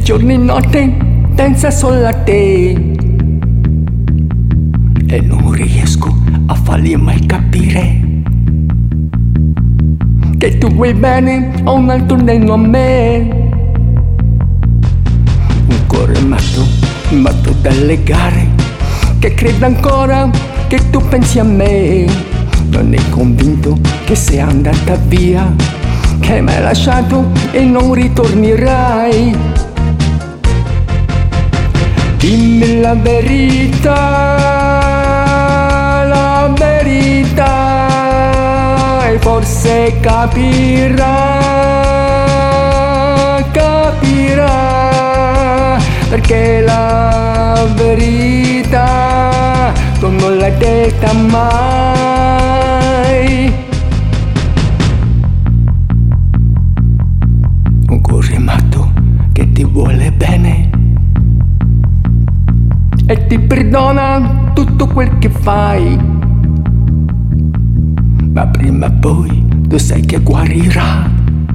giorno e notte pensa solo a te e non riesco a fargli mai capire che tu vuoi bene a un altro neno a me. Un cuore matto dalle gare, che crede ancora che tu pensi a me. Non è convinto che sei andata via, che mi hai lasciato e non ritornerai. Dimmi la verità e forse capirà, perché la verità tu non l'hai detta mai. Un cuore matto che ti vuole bene e ti perdona tutto quel che fai, ma prima o poi tu sai che guarirà.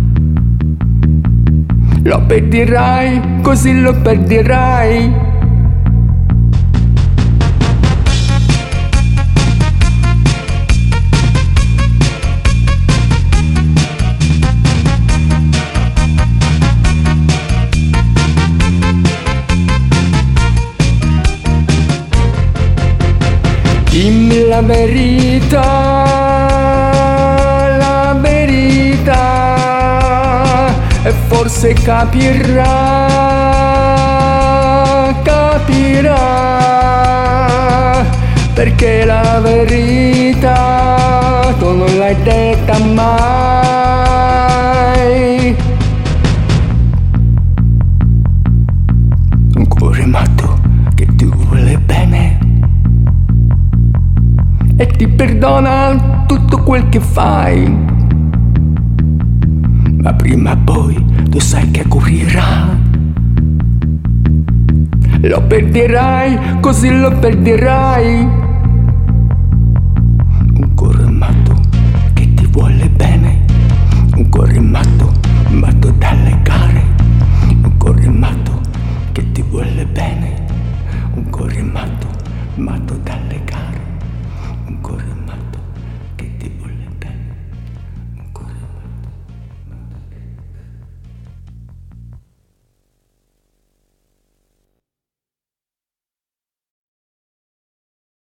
Lo perderai, così lo perderai. Dimmi la verità e forse capirà, perché la verità tu non l'hai detta mai. Un cuore matto che ti vuole bene e ti perdona tutto quel che fai, ma prima o poi tu sai che guarirà. Lo perderai, così lo perderai. Un cuore matto che ti vuole bene, un cuore matto dalle gare, un cuore matto che ti vuole bene, un cuore matto dalle